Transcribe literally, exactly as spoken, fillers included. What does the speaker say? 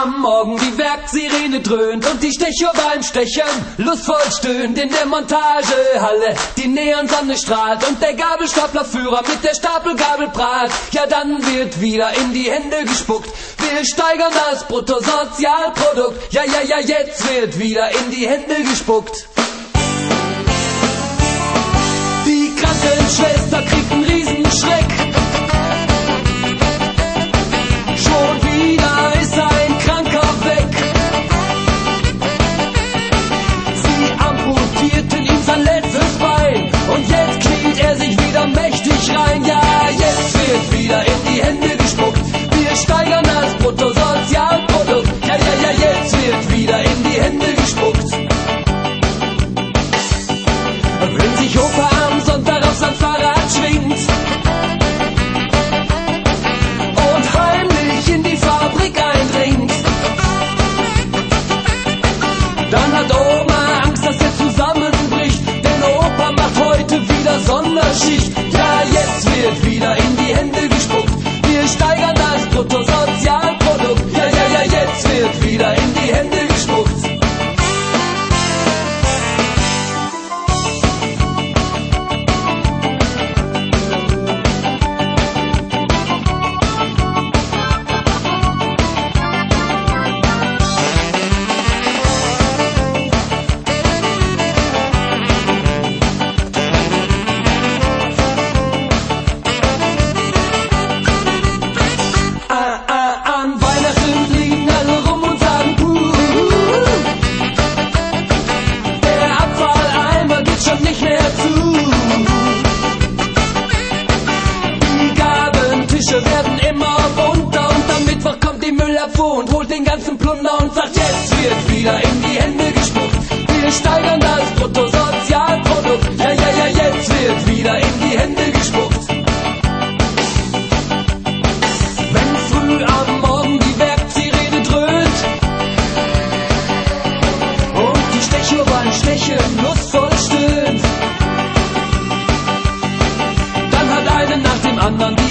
am Morgen die Werksirene dröhnt und die Stechuhr beim Stechen lustvoll stöhnt. In der Montagehalle die Neonsonne strahlt und der Gabelstaplerführer mit der Stapelgabel prahlt. Ja, dann wird wieder in die Hände gespuckt. Wir steigern das Bruttosozialprodukt. Ja, ja, ja, jetzt wird wieder in die Hände gespuckt. Die Krankenschwester kriegt einen Riesenschreck. Schon wieder ist ein Kranker weg. Sie amputierten ihm sein letztes Bein und jetzt kniet er sich wieder mächtig rein. Ja, jetzt wird wieder in die Hände gespuckt. Wir steigern das Bruttosozialprodukt. Ja, ja, ja, jetzt wird wieder in die Hände gespuckt. Wenn sich Opa am Sonntag auf sein Fahrrad schwingt und heimlich in die Fabrik eindringt, dann hat Oma Angst, dass er zusammenbricht, denn Opa macht heute wieder Sonderschicht. Ja, jetzt wird wieder in die Hände gespuckt. Wir steigern das Bruttosozialprodukt. Ja, ja, ja, jetzt wird wieder in die Hände gespuckt. Werden immer bunter und am Mittwoch kommt die Müllabfuhr und holt den ganzen Plunder und sagt, jetzt wird wieder in die Hände gespuckt. Wir steigern das Bruttosozialprodukt. Ja, ja, ja, jetzt wird wieder in die Hände gespuckt. Wenn früh am Morgen die Werksirene dröhnt und die Stechuhr beim Stechen lustvoll stöhnt, dann hat eine nach dem anderen die